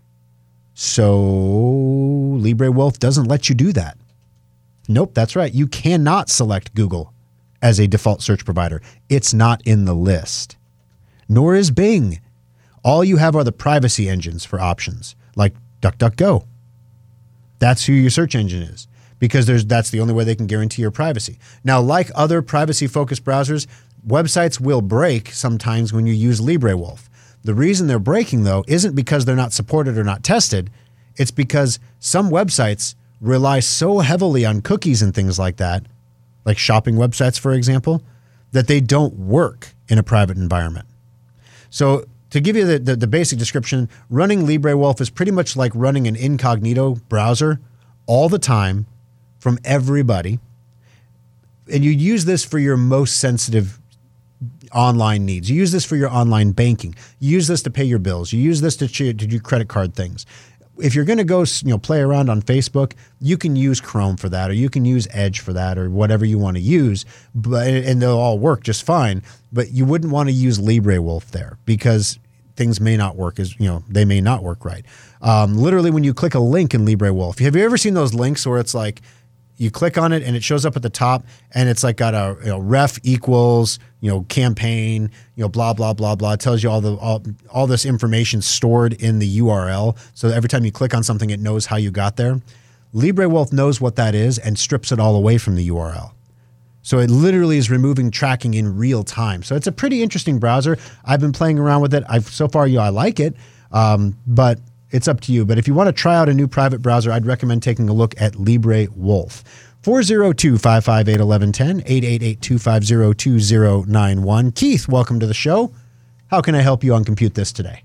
So LibreWolf doesn't let you do that. Nope, that's right. You cannot select Google as a default search provider. It's not in the list. Nor is Bing. All you have are the privacy engines for options, like DuckDuckGo. That's who your search engine is, because there's that's the only way they can guarantee your privacy. Now, like other privacy-focused browsers, websites will break sometimes when you use LibreWolf. The reason they're breaking, though, isn't because they're not supported or not tested. It's because some websites rely so heavily on cookies and things like that, like shopping websites, for example, that they don't work in a private environment. So to give you the, the, the basic description, running LibreWolf is pretty much like running an incognito browser all the time from everybody. And you use this for your most sensitive online needs. You use this for your online banking. You use this to pay your bills. You use this to, to do credit card things. If you're going to go, you know, play around on Facebook, you can use Chrome for that, or you can use Edge for that, or whatever you want to use, but and they'll all work just fine. But you wouldn't want to use LibreWolf there because things may not work as you know they may not work right. Um, literally, when you click a link in LibreWolf, have you ever seen those links where it's like you click on it and it shows up at the top and it's like got a you know, ref equals you know campaign you know blah blah blah blah. It tells you all the all, all this information stored in the U R L. So every time you click on something, it knows how you got there. LibreWolf knows what that is and strips it all away from the U R L. So it literally is removing tracking in real time. So it's a pretty interesting browser. I've been playing around with it. I've so far, you know, I like it, um, but it's up to you. But if you want to try out a new private browser, I'd recommend taking a look at LibreWolf. four oh two, five five eight, one one one zero, eight eight eight, two five zero, two zero nine one. Keith, welcome to the show. How can I help you on Compute This today?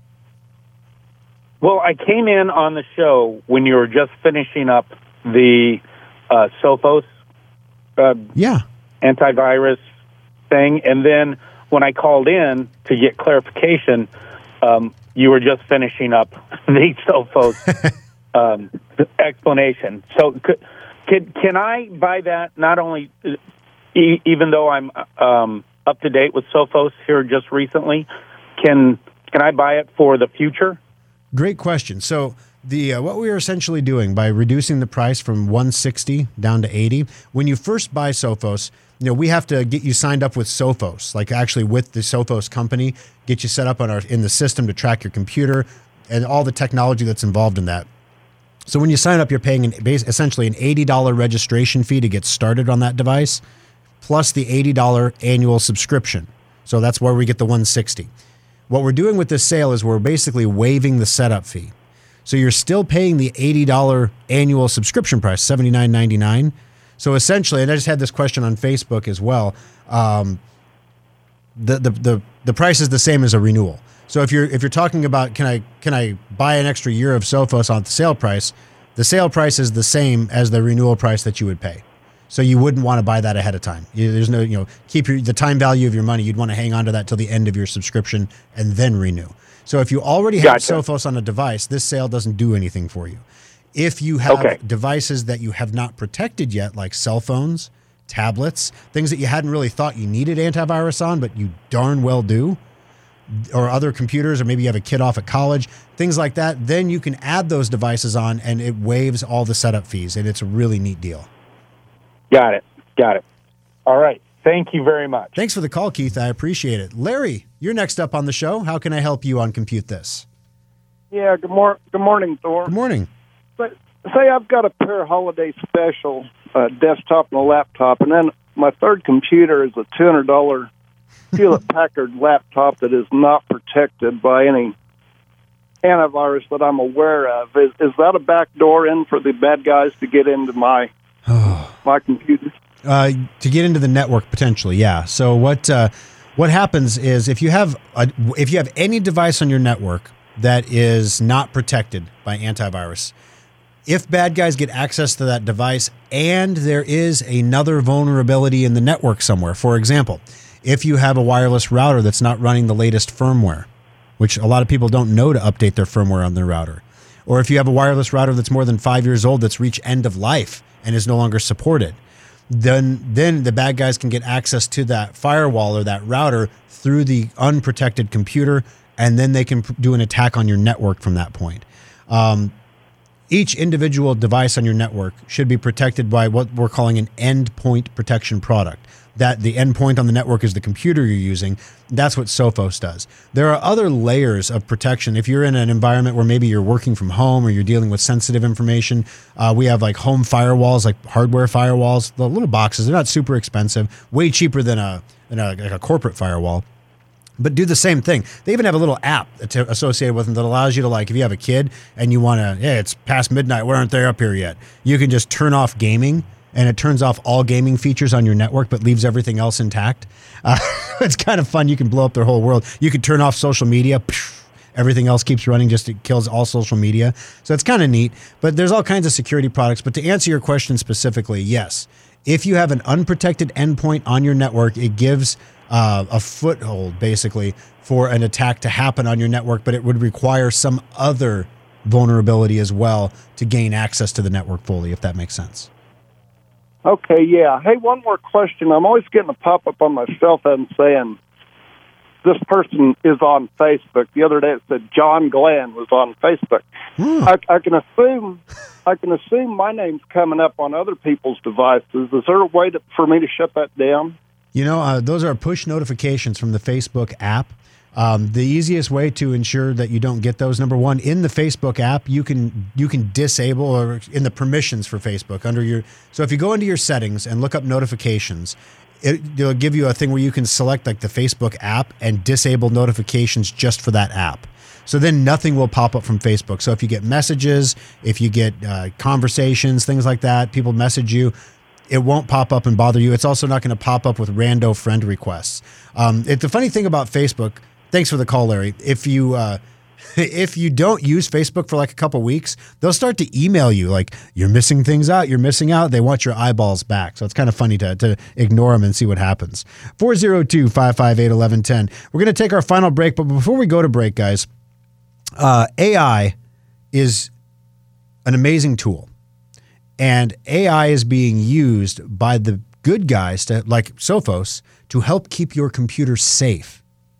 Well, I came in on the show when you were just finishing up the uh, Sophos uh, yeah. antivirus thing, and then when I called in to get clarification, um, you were just finishing up the Sophos um, explanation. So could, can, can I buy that, not only, e- even though I'm um, up to date with Sophos here just recently, can can I buy it for the future? Great question. So the uh, what we are essentially doing by reducing the price from one hundred sixty dollars down to eighty dollars, when you first buy Sophos, you know, we have to get you signed up with Sophos, like actually with the Sophos company, get you set up on our in the system to track your computer and all the technology that's involved in that. So when you sign up, you're paying an, essentially an eighty dollars registration fee to get started on that device, plus the eighty dollars annual subscription. So that's where we get the one hundred sixty dollars. What we're doing with this sale is we're basically waiving the setup fee. So you're still paying the eighty dollars annual subscription price, seventy-nine ninety-nine. So essentially, and I just had this question on Facebook as well. Um, the, the the the price is the same as a renewal. So if you're if you're talking about can I can I buy an extra year of Sophos on the sale price, the sale price is the same as the renewal price that you would pay. So you wouldn't want to buy that ahead of time. You, there's no, you know, keep your, the time value of your money. You'd want to hang on to that till the end of your subscription and then renew. So if you already have Gotcha. Sophos on a device, this sale doesn't do anything for you. If you have Okay. devices that you have not protected yet, like cell phones, tablets, things that you hadn't really thought you needed antivirus on, but you darn well do, or other computers, or maybe you have a kid off at college, things like that, then you can add those devices on and it waives all the setup fees, and it's a really neat deal. Got it. Got it. All right. Thank you very much. Thanks for the call, Keith. I appreciate it. Larry, you're next up on the show. How can I help you on Compute This? Yeah, good, mor- good morning, Thor. Good morning. But say I've got a pair of holiday special uh, desktop and a laptop, and then my third computer is a two hundred dollars Hewlett Packard laptop that is not protected by any antivirus that I'm aware of. Is, is that a backdoor in for the bad guys to get into my my computer? Uh, to get into the network potentially, yeah. So what uh, what happens is if you have a, if you have any device on your network that is not protected by antivirus, if bad guys get access to that device and there is another vulnerability in the network somewhere, for example, if you have a wireless router that's not running the latest firmware, which a lot of people don't know to update their firmware on their router, or if you have a wireless router that's more than five years old that's reached end of life and is no longer supported, then then the bad guys can get access to that firewall or that router through the unprotected computer, and then they can do an attack on your network from that point. Um, each individual device on your network should be protected by what we're calling an endpoint protection product. That the endpoint on the network is the computer you're using. That's what Sophos does. There are other layers of protection. If you're in an environment where maybe you're working from home or you're dealing with sensitive information, uh, we have like home firewalls, like hardware firewalls, the little boxes. They're not super expensive, way cheaper than a, than a, like a corporate firewall, but do the same thing. They even have a little app to, associated with them that allows you to, like, if you have a kid and you want to, yeah, it's past midnight, why aren't they up here yet? You can just turn off gaming, and it turns off all gaming features on your network, but leaves everything else intact. Uh, it's kind of fun. You can blow up their whole world. You can turn off social media. Everything else keeps running, just it kills all social media. So it's kind of neat. But there's all kinds of security products. But to answer your question specifically, yes. If you have an unprotected endpoint on your network, it gives uh, a foothold, basically, for an attack to happen on your network, but it would require some other vulnerability as well to gain access to the network fully, if that makes sense. Okay, yeah. Hey, one more question. I'm always getting a pop-up on my cell phone saying this person is on Facebook. The other day it said John Glenn was on Facebook. Hmm. I, I can assume I can assume my name's coming up on other people's devices. Is there a way to, for me to shut that down? You know, uh, those are push notifications from the Facebook app. Um, the easiest way to ensure that you don't get those, number one, in the Facebook app, you can you can disable, or in the permissions for Facebook under your. So if you go into your settings and look up notifications, it, it'll give you a thing where you can select like the Facebook app and disable notifications just for that app. So then nothing will pop up from Facebook. So if you get messages, if you get uh, conversations, things like that, people message you, it won't pop up and bother you. It's also not going to pop up with rando friend requests. Um, it, the funny thing about Facebook. Thanks for the call, Larry. If you uh, if you don't use Facebook for like a couple weeks, they'll start to email you like, you're missing things out, you're missing out. They want your eyeballs back. So it's kind of funny to, to ignore them and see what happens. four oh two, five five eight, one one one zero. We're going to take our final break, but before we go to break, guys, uh, A I is an amazing tool. And A I is being used by the good guys, to, like Sophos, to help keep your computer safe.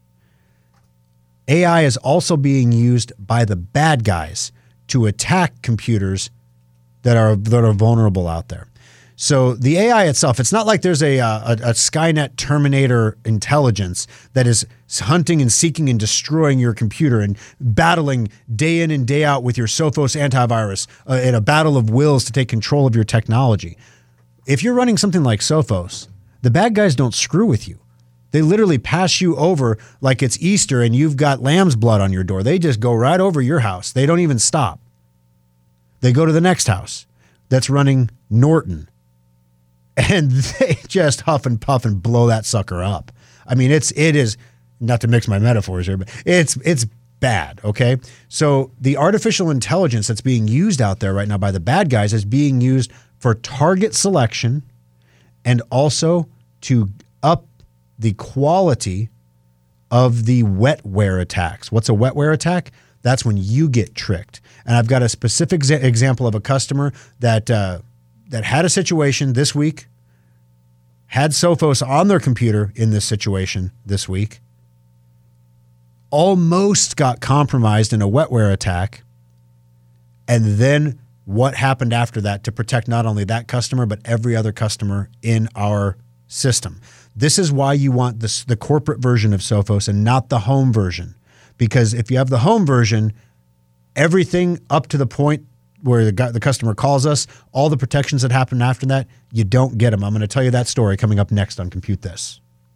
A I is also being used by the bad guys to attack computers that are that are vulnerable out there. So the A I itself, it's not like there's a, a, a Skynet Terminator intelligence that is hunting and seeking and destroying your computer and battling day in and day out with your Sophos antivirus uh, in a battle of wills to take control of your technology. If you're running something like Sophos, the bad guys don't screw with you. They literally pass you over like it's Easter and you've got lamb's blood on your door. They just go right over your house. They don't even stop. They go to the next house that's running Norton, and they just huff and puff and blow that sucker up. I mean, it's it is not to mix my metaphors here, but it's it's bad. Okay, so the artificial intelligence that's being used out there right now by the bad guys is being used for target selection and also to up the quality of the wetware attacks. What's a wetware attack? That's when you get tricked. And I've got a specific exa- example of a customer that uh, that had a situation this week, had Sophos on their computer in this situation this week, almost got compromised in a wetware attack, and then what happened after that to protect not only that customer, but every other customer in our system. This is why you want this, the corporate version of Sophos and not the home version. Because if you have the home version, everything up to the point where the, guy, the customer calls us, all the protections that happen after that, you don't get them. I'm going to tell you that story coming up next on Compute This.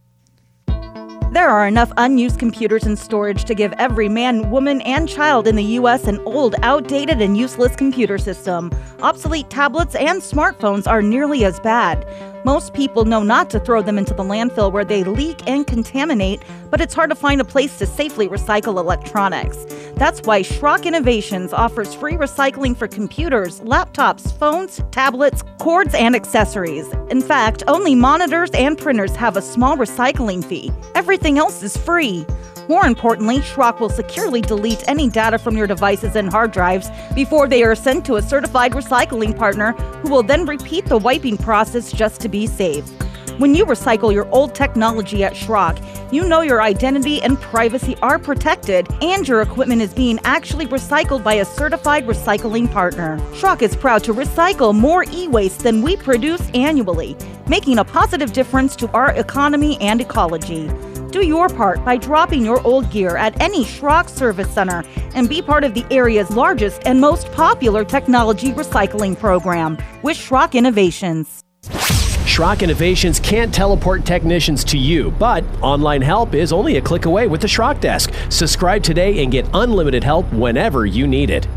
There are enough unused computers in storage to give every man, woman, and child in the U S an old, outdated, and useless computer system. Obsolete tablets and smartphones are nearly as bad. Most people know not to throw them into the landfill where they leak and contaminate, but it's hard to find a place to safely recycle electronics. That's why Schrock Innovations offers free recycling for computers, laptops, phones, tablets, cords, and accessories. In fact, only monitors and printers have a small recycling fee. Everything else is free. More importantly, Schrock will securely delete any data from your devices and hard drives before they are sent to a certified recycling partner who will then repeat the wiping process just to be safe. When you recycle your old technology at Schrock, you know your identity and privacy are protected and your equipment is being actually recycled by a certified recycling partner. Schrock is proud to recycle more e-waste than we produce annually, making a positive difference to our economy and ecology. Do your part by dropping your old gear at any Schrock service center and be part of the area's largest and most popular technology recycling program with Schrock Innovations. Schrock Innovations can't teleport technicians to you, but online help is only a click away with the Schrock Desk. Subscribe today and get unlimited help whenever you need it.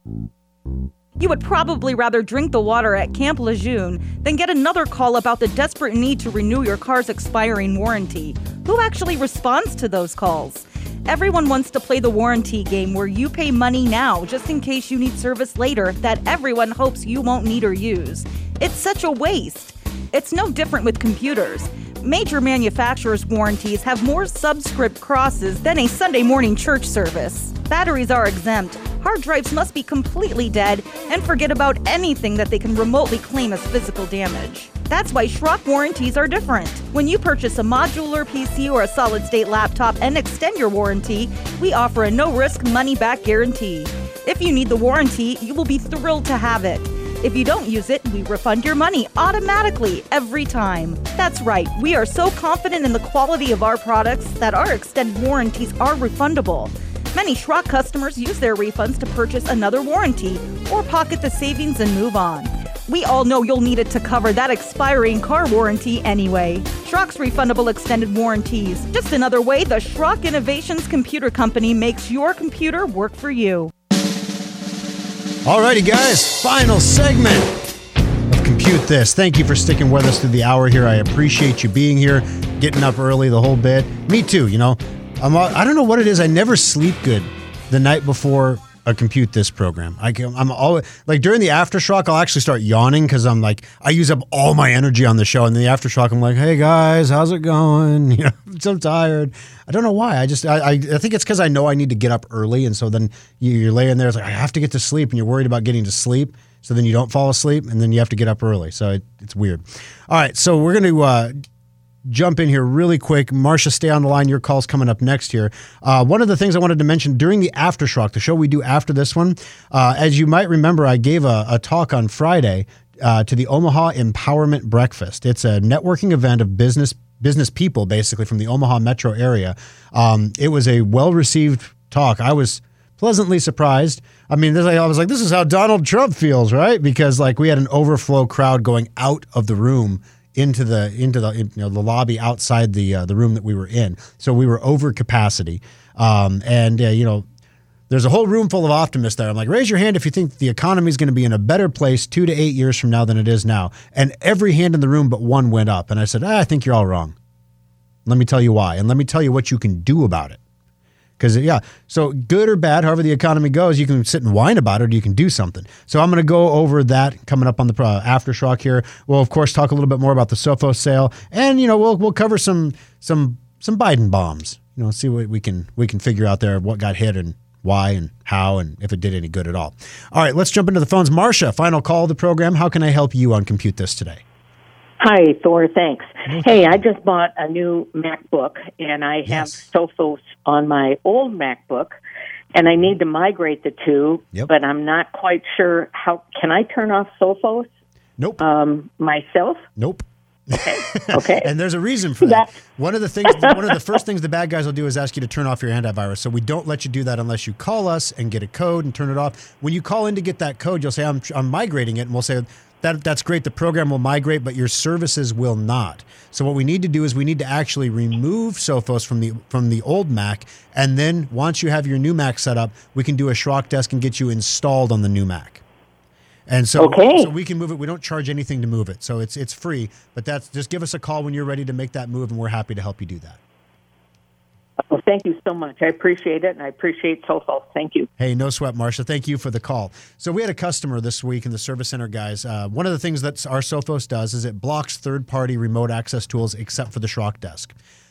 You would probably rather drink the water at Camp Lejeune than get another call about the desperate need to renew your car's expiring warranty. Who actually responds to those calls? Everyone wants to play the warranty game where you pay money now just in case you need service later that everyone hopes you won't need or use. It's such a waste. It's no different with computers. Major manufacturers' warranties have more subscript crosses than a Sunday morning church service. Batteries are exempt. Hard drives must be completely dead, and forget about anything that they can remotely claim as physical damage. That's why Schrock warranties are different. When you purchase a modular P C or a solid-state laptop and extend your warranty, we offer a no-risk money-back guarantee. If you need the warranty, you will be thrilled to have it. If you don't use it, we refund your money automatically every time. That's right, we are so confident in the quality of our products that our extended warranties are refundable. Many Schrock customers use their refunds to purchase another warranty or pocket the savings and move on. We all know you'll need it to cover that expiring car warranty anyway. Schrock's refundable extended warranties. Just another way the Schrock Innovations Computer Company makes your computer work for you. Alrighty, guys, final segment of Compute This. Thank you for sticking with us through the hour here. I appreciate you being here, getting up early the whole bit. Me too, you know. I'm, I don't know what it is. I never sleep good the night before a Compute This program. I can, I'm always, like during the aftershock, I'll actually start yawning because I'm like, I use up all my energy on the show. And the aftershock, I'm like, hey guys, how's it going? You know, I'm so tired. I don't know why. I just, I, I, I think it's because I know I need to get up early. And so then you, you're laying there, it's like, I have to get to sleep. And you're worried about getting to sleep. So then you don't fall asleep and then you have to get up early. So it, it's weird. All right. So we're going to, uh, jump in here really quick. Marcia, stay on the line. Your call's coming up next here. Uh, one of the things I wanted to mention during the Aftershock, the show we do after this one, uh, as you might remember, I gave a, a talk on Friday uh, to the Omaha Empowerment Breakfast. It's a networking event of business business people, basically, from the Omaha metro area. Um, it was a well-received talk. I was pleasantly surprised. I mean, this, I was like, this is how Donald Trump feels, right? Because like we had an overflow crowd going out of the room into the into the you know the lobby outside the uh, the room that we were in. So we were over capacity, um, and uh, you know there's a whole room full of optimists there. I'm like, raise your hand if you think the economy is going to be in a better place two to eight years from now than it is now. And every hand in the room but one went up. And I said, ah, I think you're all wrong. Let me tell you why. And let me tell you what you can do about it. Because, yeah, so good or bad, however the economy goes, you can sit and whine about it or you can do something. So I'm going to go over that coming up on the uh, Aftershock here. We'll, of course, talk a little bit more about the Sophos sale. And, you know, we'll we'll cover some some some Biden bombs. You know, see what we can we can figure out there, what got hit and why and how and if it did any good at all. All right, let's jump into the phones. Marcia, final call of the program. How can I help you on Compute This today? Hi, Thor. Thanks. Hey, I just bought a new MacBook, and I have Yes. Sophos on my old MacBook, and I need to migrate the two, Yep. but I'm not quite sure how. Can I turn off Sophos Nope. um, myself? Nope. Okay. Okay. And there's a reason for that. That- One of the things, one of the first things the bad guys will do is ask you to turn off your antivirus. So we don't let you do that unless you call us and get a code and turn it off. When you call in to get that code, you'll say, I'm, I'm migrating it. And we'll say, that that's great. The program will migrate, but your services will not. So what we need to do is we need to actually remove Sophos from the from the old Mac. And then once you have your new Mac set up, we can do a Schrock Desk and get you installed on the new Mac. And so, Okay. so we can move it. We don't charge anything to move it. So it's it's free. But that's just give us a call when you're ready to make that move, and we're happy to help you do that. Well, thank you so much. I appreciate it, and I appreciate Sophos. Thank you. Hey, no sweat, Marcia. Thank you for the call. So we had a customer this week in the Service Center, guys. Uh, one of the things that our Sophos does is it blocks third-party remote access tools except for the Schrock Desk.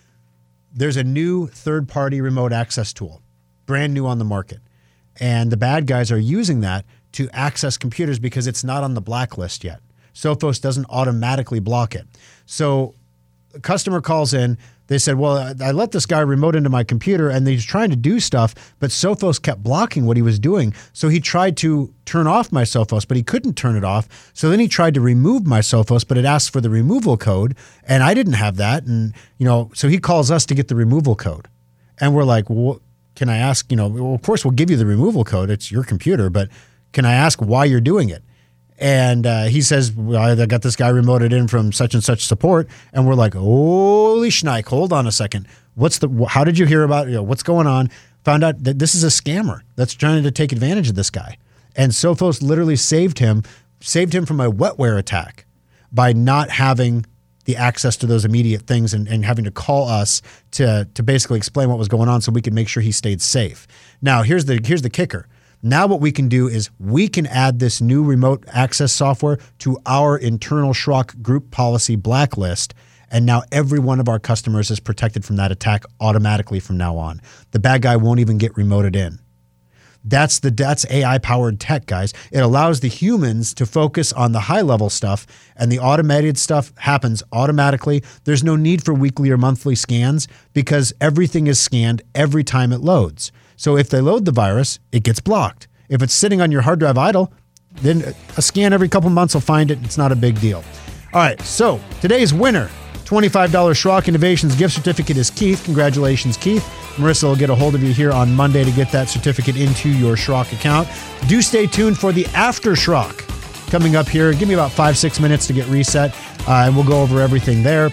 There's a new third-party remote access tool, brand new on the market. And the bad guys are using that to access computers because it's not on the blacklist yet. Sophos doesn't automatically block it. So a customer calls in. They said, well, I let this guy remote into my computer and he's trying to do stuff, but Sophos kept blocking what he was doing. So he tried to turn off my Sophos, but he couldn't turn it off. So then he tried to remove my Sophos, but it asked for the removal code and I didn't have that. And, you know, so he calls us to get the removal code. And we're like, well, can I ask, you know, well, of course we'll give you the removal code. It's your computer, but can I ask why you're doing it? And uh, he says, well, I got this guy remoted in from such and such support. And we're like, holy schneik, hold on a second. What's the, how did you hear about, you know, what's going on? Found out that this is a scammer that's trying to take advantage of this guy. And Sophos literally saved him, saved him from a wetware attack by not having the access to those immediate things and, and having to call us to, to basically explain what was going on so we could make sure he stayed safe. Now, here's the, here's the kicker. Now what we can do is we can add this new remote access software to our internal Schrock group policy blacklist, and now every one of our customers is protected from that attack automatically from now on. The bad guy won't even get remoted in. That's the that's A I-powered tech, guys. It allows the humans to focus on the high-level stuff, and the automated stuff happens automatically. There's no need for weekly or monthly scans because everything is scanned every time it loads. So if they load the virus, it gets blocked. If it's sitting on your hard drive idle, then a scan every couple months will find it. It's not a big deal. All right, so today's winner, twenty-five dollars Schrock Innovations gift certificate is Keith. Congratulations, Keith. Marissa will get a hold of you here on Monday to get that certificate into your Schrock account. Do stay tuned for the After Schrock coming up here. Give me about five, six minutes to get reset, uh, and we'll go over everything there.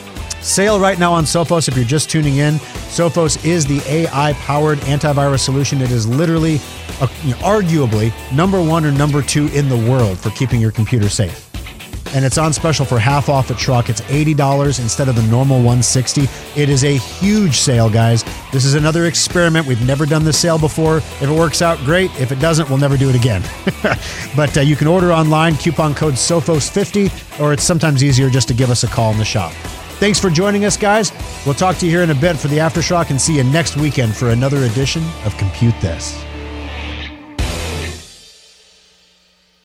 Sale right now on Sophos. If you're just tuning in, Sophos is the A I-powered antivirus solution. It is literally, uh, you know, arguably, number one or number two in the world for keeping your computer safe. And it's on special for half off at Schrock. It's eighty dollars instead of the normal one hundred sixty dollars. It is a huge sale, guys. This is another experiment. We've never done this sale before. If it works out, great. If it doesn't, we'll never do it again. But uh, you can order online, coupon code Sophos fifty, or it's sometimes easier just to give us a call in the shop. Thanks for joining us, guys. We'll talk to you here in a bit for the Aftershock and see you next weekend for another edition of Compute This.